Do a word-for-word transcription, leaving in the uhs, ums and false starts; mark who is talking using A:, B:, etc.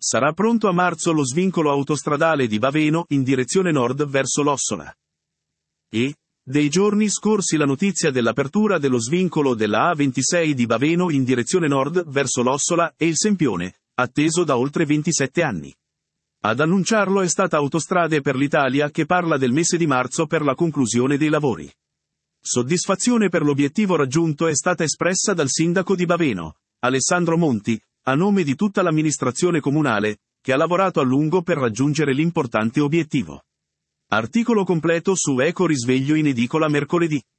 A: Sarà pronto a marzo lo svincolo autostradale di Baveno in direzione nord verso l'Ossola. E, dei giorni scorsi la notizia dell'apertura dello svincolo della A ventisei di Baveno in direzione nord verso l'Ossola e il Sempione, atteso da oltre ventisette anni. Ad annunciarlo è stata Autostrade per l'Italia, che parla del mese di marzo per la conclusione dei lavori. Soddisfazione per l'obiettivo raggiunto è stata espressa dal sindaco di Baveno, Alessandro Monti, a nome di tutta l'amministrazione comunale, che ha lavorato a lungo per raggiungere l'importante obiettivo. Articolo completo su Eco Risveglio in edicola mercoledì.